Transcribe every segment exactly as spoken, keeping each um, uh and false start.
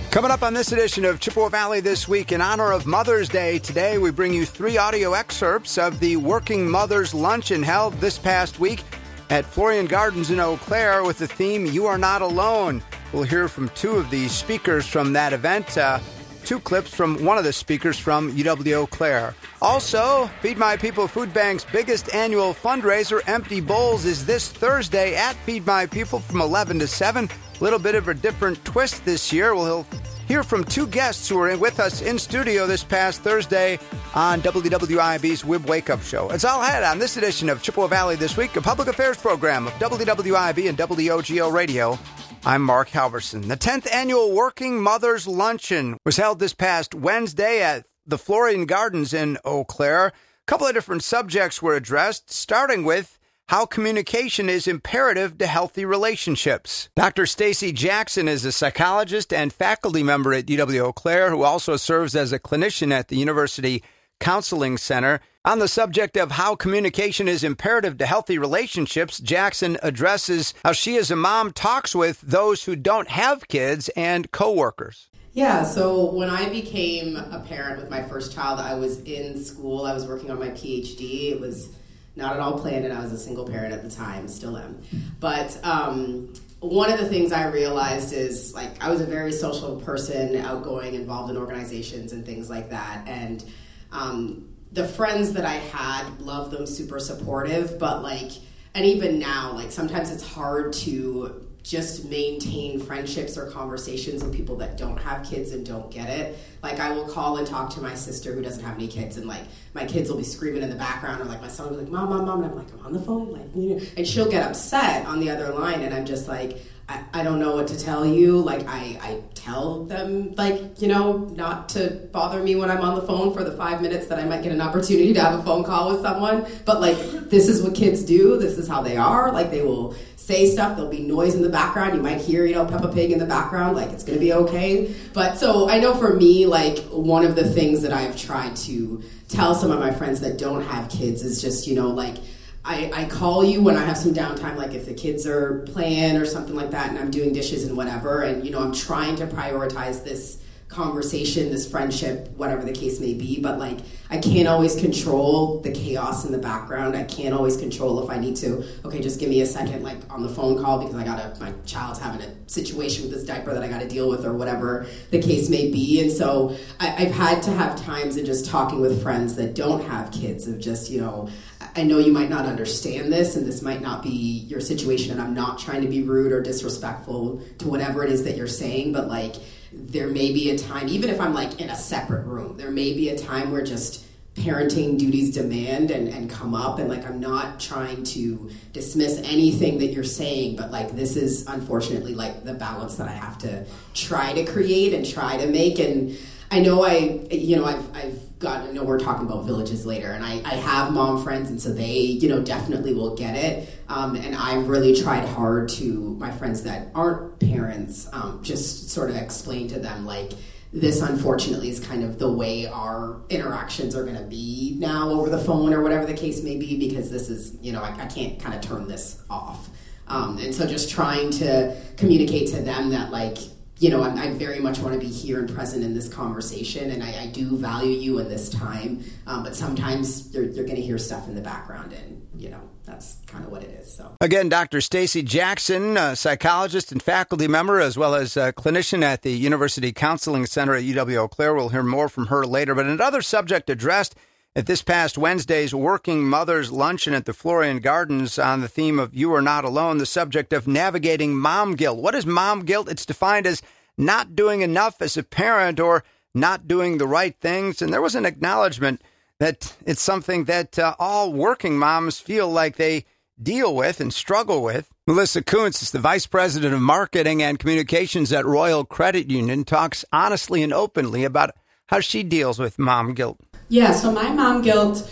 Coming up on this edition of Chippewa Valley This Week, in honor of Mother's Day, today we bring you three audio excerpts of the Working Mothers Luncheon held this past week at Florian Gardens in Eau Claire with the theme, You Are Not Alone. We'll hear from two of the speakers from that event, uh, two clips from one of the speakers from U W Eau Claire. Also, Feed My People Food Bank's biggest annual fundraiser, Empty Bowls, is this Thursday at Feed My People from eleven to seven. A little bit of a different twist this year. We'll hear from two guests who were with us in studio this past Thursday on W W I B's W I B Wake Up Show. It's all ahead on this edition of Chippewa Valley This Week, a public affairs program of W W I B and W O G O Radio. I'm Mark Halverson. The tenth annual Working Mothers Luncheon was held this past Wednesday at the Florian Gardens in Eau Claire. A couple of different subjects were addressed, starting with how communication is imperative to healthy relationships. Doctor Stacy Jackson is a psychologist and faculty member at U W Eau Claire who also serves as a clinician at the University Counseling Center. On the subject of how communication is imperative to healthy relationships, Jackson addresses how she as a mom talks with those who don't have kids and coworkers. Yeah, so when I became a parent with my first child, I was in school. I was working on my P H D. It was not at all planned, and I was a single parent at the time, still am. But um, one of the things I realized is, like, I was a very social person, outgoing, involved in organizations and things like that. And um, the friends that I had, loved them, super supportive. But, like, and even now, like, sometimes it's hard to just maintain friendships or conversations with people that don't have kids and don't get it. Like, I will call and talk to my sister who doesn't have any kids, and, like, my kids will be screaming in the background, or, like, my son will be like, Mom, Mom, Mom, and I'm like, I'm on the phone, like, you know, and she'll get upset on the other line, and I'm just like, I, I don't know what to tell you. Like, I, I tell them, like, you know, not to bother me when I'm on the phone for the five minutes that I might get an opportunity to have a phone call with someone, but, like, this is what kids do, this is how they are, like, they will say stuff, there'll be noise in the background, you might hear, you know, Peppa Pig in the background, like, it's gonna be okay. But so I know for me, like, one of the things that I've tried to tell some of my friends that don't have kids is just, you know, like, I, I call you when I have some downtime, like if the kids are playing or something like that and I'm doing dishes and whatever, and, you know, I'm trying to prioritize this conversation, this friendship, whatever the case may be, but, like, I can't always control the chaos in the background. I can't always control if I need to, okay, just give me a second, like, on the phone call because I gotta, my child's having a situation with this diaper that I gotta deal with or whatever the case may be. And so I, I've had to have times of just talking with friends that don't have kids of just, you know, I know you might not understand this and this might not be your situation, and I'm not trying to be rude or disrespectful to whatever it is that you're saying, but, like, there may be a time, even if I'm, like, in a separate room, there may be a time where just parenting duties demand and, and come up, and, like, I'm not trying to dismiss anything that you're saying, but, like, this is unfortunately, like, the balance that I have to try to create and try to make. And I know I, you know, I've, I've got, I know we're talking about villages later, and I, I have mom friends, and so they, you know, definitely will get it. Um, and I've really tried hard to my friends that aren't parents, um, just sort of explain to them, like, this unfortunately is kind of the way our interactions are going to be now over the phone or whatever the case may be, because this is, you know, I, I can't kind of turn this off. Um, and so just trying to communicate to them that, like, you know, I, I very much want to be here and present in this conversation, and I, I do value you in this time, um, but sometimes you're, you're going to hear stuff in the background, and, you know, that's kind of what it is. So again, Doctor Stacy Jackson, a psychologist and faculty member, as well as a clinician at the University Counseling Center at U W Eau Claire. We'll hear more from her later. But another subject addressed at this past Wednesday's Working Mothers Luncheon at the Florian Gardens on the theme of You Are Not Alone, the subject of navigating mom guilt. What is mom guilt? It's defined as not doing enough as a parent or not doing the right things. And there was an acknowledgement that it's something that uh, all working moms feel like they deal with and struggle with. Melissa Kuntz is the Vice President of Marketing and Communications at Royal Credit Union, talks honestly and openly about how she deals with mom guilt. Yeah, so my mom guilt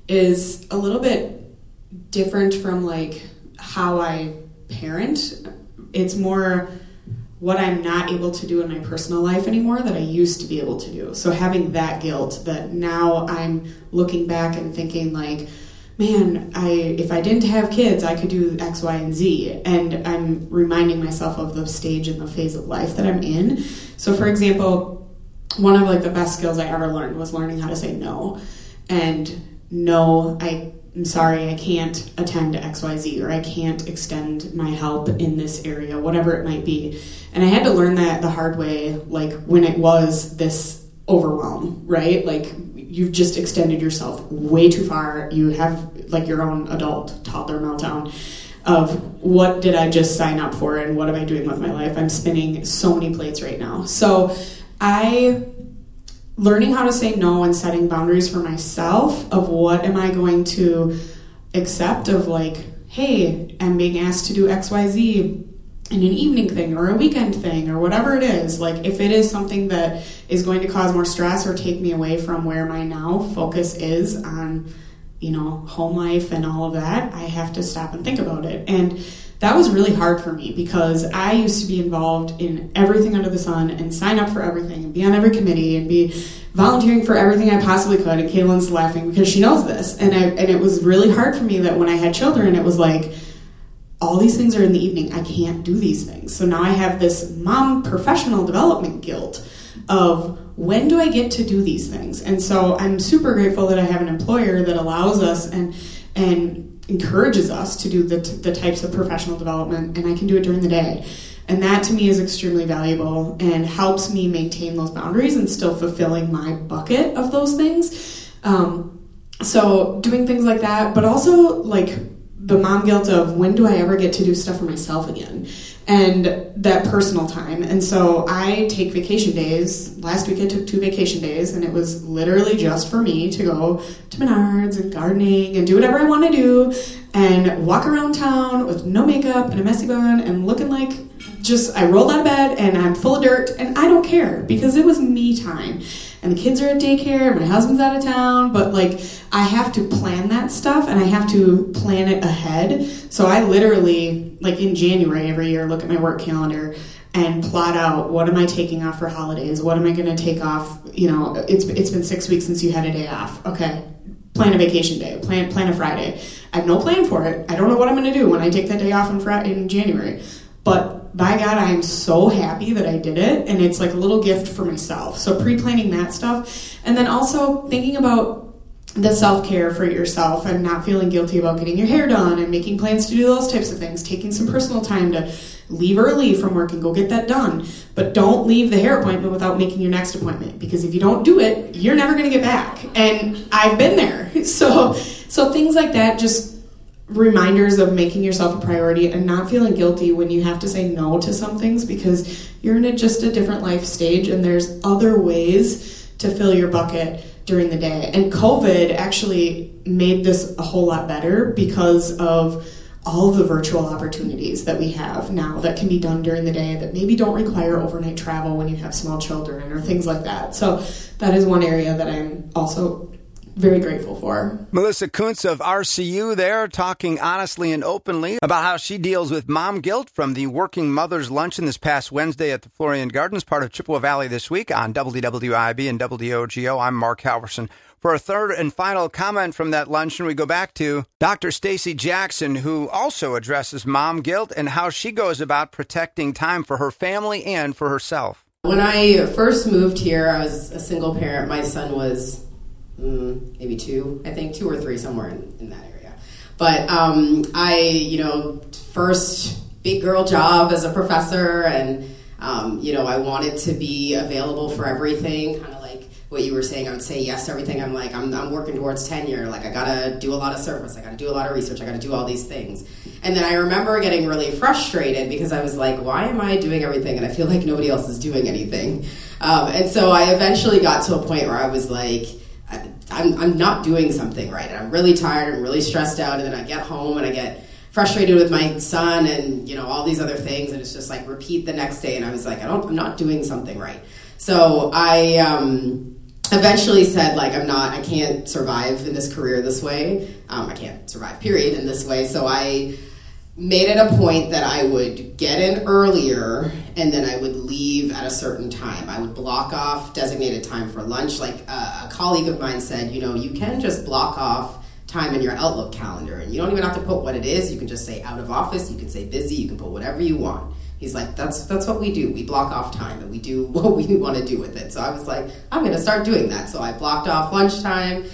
is a little bit different from, like, how I parent. It's more what I'm not able to do in my personal life anymore that I used to be able to do. So having that guilt that now I'm looking back and thinking, like, man, I if I didn't have kids, I could do X, Y, and Z. And I'm reminding myself of the stage and the phase of life that I'm in. So, for example, one of like the best skills I ever learned was learning how to say no. And no, I, I'm sorry, I can't attend X, Y, Z, or I can't extend my help in this area, whatever it might be. And I had to learn that the hard way, like when it was this overwhelm, right? Like, you've just extended yourself way too far. You have like your own adult toddler meltdown of what did I just sign up for and what am I doing with my life? I'm spinning so many plates right now. So I, learning how to say no and setting boundaries for myself of what am I going to accept of like, hey, I'm being asked to do X, Y, Z in an evening thing or a weekend thing or whatever it is. Like if it is something that is going to cause more stress or take me away from where my now focus is on, you know, home life and all of that, I have to stop and think about it. And that was really hard for me because I used to be involved in everything under the sun and sign up for everything and be on every committee and be volunteering for everything I possibly could. And Caitlin's laughing because she knows this. And I and it was really hard for me that when I had children, it was like, all these things are in the evening. I can't do these things. So now I have this mom professional development guilt of when do I get to do these things? And so I'm super grateful that I have an employer that allows us and and encourages us to do the, t- the types of professional development, and I can do it during the day. And that to me is extremely valuable and helps me maintain those boundaries and still fulfilling my bucket of those things. Um, so doing things like that, but also like the mom guilt of when do I ever get to do stuff for myself again, and that personal time. And so I take vacation days. Last week I took two vacation days, and it was literally just for me to go to Menards and gardening and do whatever I want to do and walk around town with no makeup and a messy bun and looking like just I rolled out of bed and I'm full of dirt, and I don't care because it was me time. And the kids are at daycare, and my husband's out of town, but like I have to plan that stuff and I have to plan it ahead. So I literally, like in January every year, look at my work calendar and plot out what am I taking off for holidays? What am I going to take off? You know, it's it's been six weeks since you had a day off. Okay, plan a vacation day, plan plan a Friday. I have no plan for it. I don't know what I'm going to do when I take that day off in, Friday, in January. But by God, I am so happy that I did it, and it's like a little gift for myself. So pre-planning that stuff, and then also thinking about the self-care for yourself and not feeling guilty about getting your hair done and making plans to do those types of things, taking some personal time to leave early from work and go get that done. But don't leave the hair appointment without making your next appointment, because if you don't do it, you're never going to get back. And I've been there. So, so things like that, just reminders of making yourself a priority and not feeling guilty when you have to say no to some things, because you're in a, just a different life stage and there's other ways to fill your bucket during the day. And COVID actually made this a whole lot better because of all the virtual opportunities that we have now that can be done during the day that maybe don't require overnight travel when you have small children or things like that. So that is one area that I'm also very grateful for. Melissa Kuntz of R C U there, talking honestly and openly about how she deals with mom guilt from the Working Mothers Luncheon this past Wednesday at the Florian Gardens, part of Chippewa Valley this week on W W I B and W O G O. I'm Mark Halverson. For a third and final comment from that luncheon, we go back to Doctor Stacy Jackson, who also addresses mom guilt and how she goes about protecting time for her family and for herself. When I first moved here, I was a single parent. My son was Mm, maybe two, I think two or three, somewhere in, in that area. But um, I, you know, first big girl job as a professor, and, um, you know, I wanted to be available for everything, kind of like what you were saying. I would say yes to everything. I'm like, I'm, I'm working towards tenure. Like, I got to do a lot of service. I got to do a lot of research. I got to do all these things. And then I remember getting really frustrated because I was like, why am I doing everything? And I feel like nobody else is doing anything. Um, and so I eventually got to a point where I was like, I'm, I'm not doing something right, and I'm really tired and really stressed out, and then I get home and I get frustrated with my son and, you know, all these other things, and it's just like repeat the next day, and I was like, I don't, I'm not doing something right. So I um, eventually said, like, I'm not, I can't survive in this career this way. Um, I can't survive, period, in this way. So I made it a point that I would get in earlier and then I would leave at a certain time. I would block off designated time for lunch. Like uh, a colleague of mine said, you know, you can just block off time in your Outlook calendar. And you don't even have to put what it is. You can just say out of office. You can say busy. You can put whatever you want. He's like, that's that's what we do. We block off time and we do what we want to do with it. So I was like, I'm going to start doing that. So I blocked off lunchtime.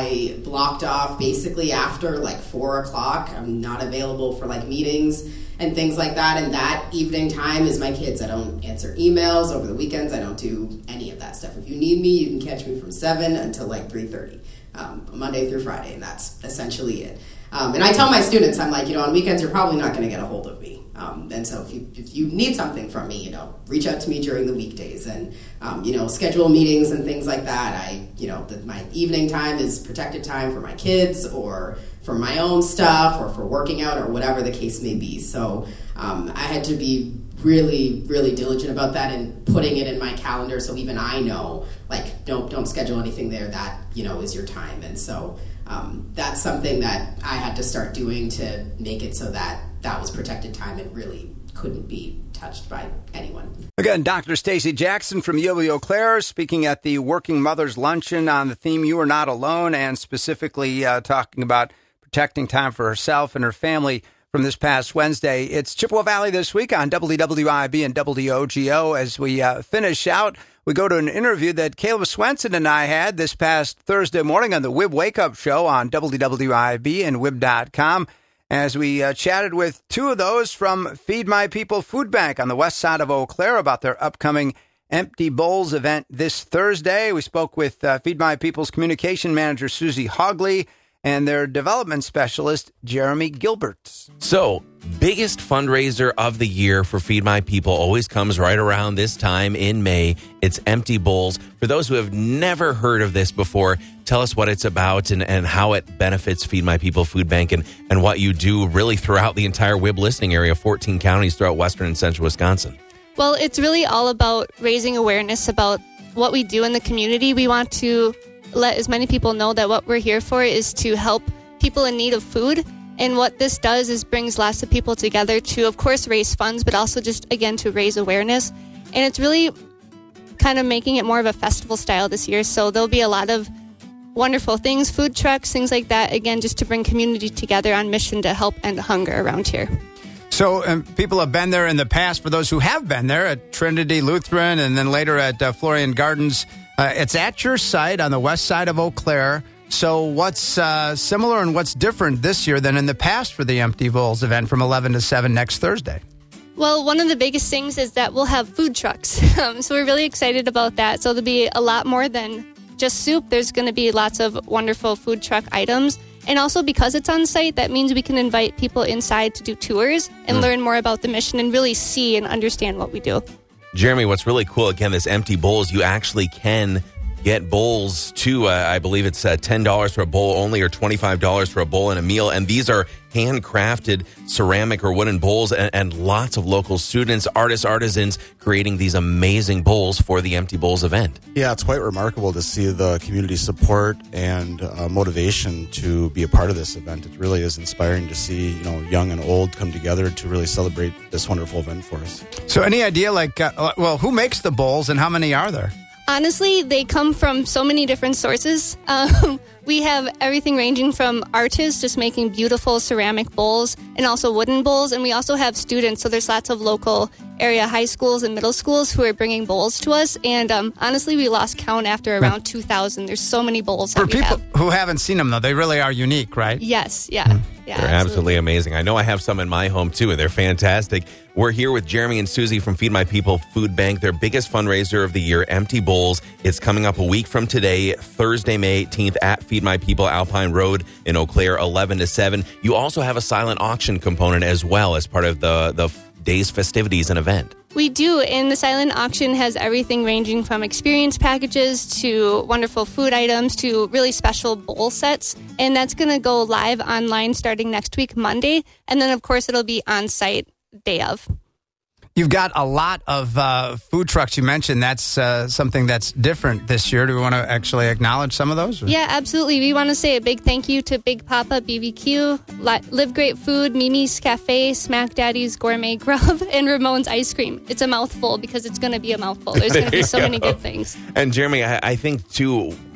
I blocked off basically after like four o'clock. I'm not available for like meetings and things like that. And that evening time is my kids. I don't answer emails over the weekends. I don't do any of that stuff. If you need me, you can catch me from seven until like three thirty, um, Monday through Friday. And that's essentially it. Um, and I tell my students, I'm like, you know, on weekends, you're probably not going to get a hold of me. Um, and so if you if you need something from me, you know, reach out to me during the weekdays and, um, you know, schedule meetings and things like that. I, you know, the, my evening time is protected time for my kids or for my own stuff or for working out or whatever the case may be. So um, I had to be really, really diligent about that and putting it in my calendar so even I know, like, don't, don't schedule anything there that, you know, is your time. And so um, that's something that I had to start doing to make it so that that was protected time and really couldn't be touched by anyone. Again, Doctor Stacy Jackson from U of Eau Claire speaking at the Working Mothers Luncheon on the theme You Are Not Alone, and specifically uh, talking about protecting time for herself and her family from this past Wednesday. It's Chippewa Valley This Week on W W I B and W O G O. As we uh, finish out, we go to an interview that Caleb Swenson and I had this past Thursday morning on the W I B Wake Up Show on W W I B and W I B dot com. As we uh, chatted with two of those from Feed My People Food Bank on the west side of Eau Claire about their upcoming Empty Bowls event this Thursday. We spoke with uh, Feed My People's communication manager, Susie Hogley, and their development specialist, Jeremy Gilbert. So, biggest fundraiser of the year for Feed My People always comes right around this time in May. It's Empty Bowls. For those who have never heard of this before, tell us what it's about and, and how it benefits Feed My People Food Bank and, and what you do really throughout the entire W I B listening area, fourteen counties throughout western and central Wisconsin. Well, it's really all about raising awareness about what we do in the community. We want to let as many people know that what we're here for is to help people in need of food. And what this does is brings lots of people together to, of course, raise funds, but also just, again, to raise awareness. And it's really kind of making it more of a festival style this year. So there'll be a lot of wonderful things, food trucks, things like that, again, just to bring community together on mission to help end hunger around here. So um, people have been there in the past. For those who have been there at Trinity Lutheran and then later at uh, Florian Gardens, uh, it's at your site on the west side of Eau Claire. So what's uh, similar and what's different this year than in the past for the Empty Bowls event from eleven to seven next Thursday? Well, one of the biggest things is that we'll have food trucks. Um, so we're really excited about that. So there'll be a lot more than just soup. There's going to be lots of wonderful food truck items. And also because it's on site, that means we can invite people inside to do tours and mm. learn more about the mission and really see and understand what we do. Jeremy, what's really cool, again, this Empty Bowls, you actually can get bowls too. Uh, I believe it's uh, ten dollars for a bowl only or twenty-five dollars for a bowl and a meal. And these are handcrafted ceramic or wooden bowls and, and lots of local students, artists, artisans creating these amazing bowls for the Empty Bowls event. Yeah, it's quite remarkable to see the community support and uh, motivation to be a part of this event. It really is inspiring to see, you know, young and old come together to really celebrate this wonderful event for us. So any idea, like, uh, well, who makes the bowls and how many are there? Honestly, they come from so many different sources. Um, we have everything ranging from artists just making beautiful ceramic bowls and also wooden bowls. And we also have students. So there's lots of local area high schools and middle schools who are bringing bowls to us. And um, honestly, we lost count after around two thousand. There's so many bowls that For we people have. who haven't seen them, though, they really are unique, right? Yes, yeah. Mm. yeah they're absolutely. absolutely amazing. I know I have some in my home, too, and they're fantastic. We're here with Jeremy and Susie from Feed My People Food Bank, their biggest fundraiser of the year, Empty Bowls. It's coming up a week from today, Thursday, May eighteenth, at Feed My People Alpine Road in Eau Claire, eleven to seven. You also have a silent auction component as well as part of the, the day's festivities and event. We do, and the silent auction has everything ranging from experience packages to wonderful food items to really special bowl sets, and that's going to go live online starting next week, Monday, and then, of course, it'll be on-site day of. You've got a lot of uh, food trucks you mentioned. That's uh, something that's different this year. Do we want to actually acknowledge some of those? Or? Yeah, absolutely. We want to say a big thank you to Big Papa B B Q, Live Great Food, Mimi's Cafe, Smack Daddy's Gourmet Grub, and Ramon's Ice Cream. It's a mouthful because it's going to be a mouthful. There's going to be so go. many good things. And Jeremy, I, I think, too,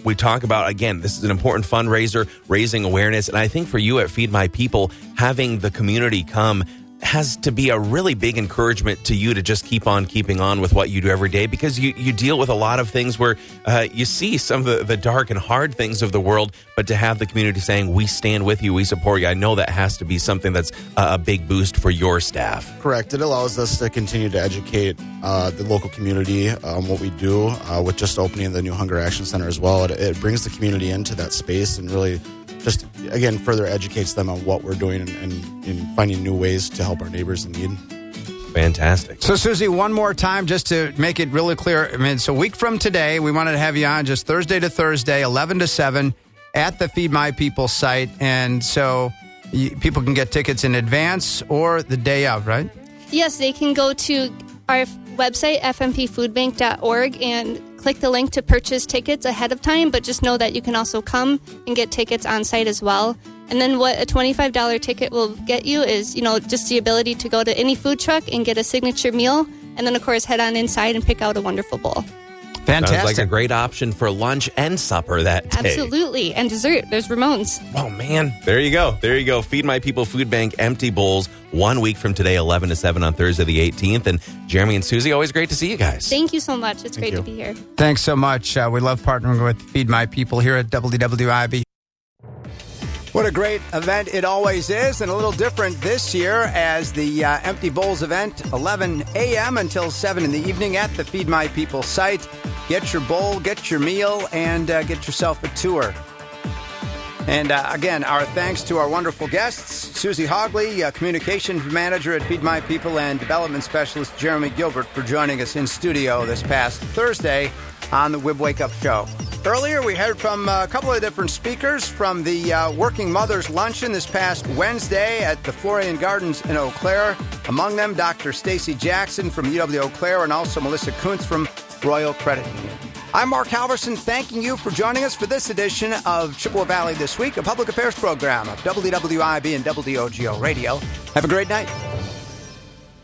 we talk about, again, this is an important fundraiser, raising awareness. And I think for you at Feed My People, having the community come has to be a really big encouragement to you to just keep on keeping on with what you do every day, because you, you deal with a lot of things where uh, you see some of the, the dark and hard things of the world, but to have the community saying, we stand with you, we support you, I know that has to be something that's a big boost for your staff. Correct. It allows us to continue to educate uh, the local community on what we do uh, with just opening the new Hunger Action Center as well. It, it brings the community into that space and really just, again, further educates them on what we're doing and, and, and finding new ways to help our neighbors in need. Fantastic. So, Susie, one more time, just to make it really clear. I mean, it's a week from today. We wanted to have you on just Thursday to Thursday, eleven to seven, at the Feed My People site. And so you, people can get tickets in advance or the day of, right? Yes, they can go to our website, f m p food bank dot org, and click the link to purchase tickets ahead of time, but just know that you can also come and get tickets on site as well. And then what a twenty-five dollars ticket will get you is, you know, just the ability to go to any food truck and get a signature meal, and then, of course, head on inside and pick out a wonderful bowl. Fantastic. Sounds like a great option for lunch and supper that day. Absolutely. And dessert. There's Ramones. Oh, man. There you go. There you go. Feed My People Food Bank Empty Bowls, one week from today, eleven to seven on Thursday the eighteenth. And Jeremy and Susie, always great to see you guys. Thank you so much. It's Thank great you. to be here. Thanks so much. Uh, we love partnering with Feed My People here at W W I B. What a great event it always is, and a little different this year as the uh, Empty Bowls event, eleven a.m. until seven in the evening at the Feed My People site. Get your bowl, get your meal, and uh, get yourself a tour. And uh, again, our thanks to our wonderful guests, Susie Hogley, uh, Communications Manager at Feed My People, and Development Specialist Jeremy Gilbert for joining us in studio this past Thursday on the W I B Wake Up Show. Earlier, we heard from a couple of different speakers from the uh, Working Mothers Luncheon this past Wednesday at the Florian Gardens in Eau Claire. Among them, Doctor Stacy Jackson from U W Eau Claire and also Melissa Kuntz from Royal Credit Union. I'm Mark Halverson, thanking you for joining us for this edition of Chippewa Valley This Week, a public affairs program of W W I B and W O G O Radio. Have a great night.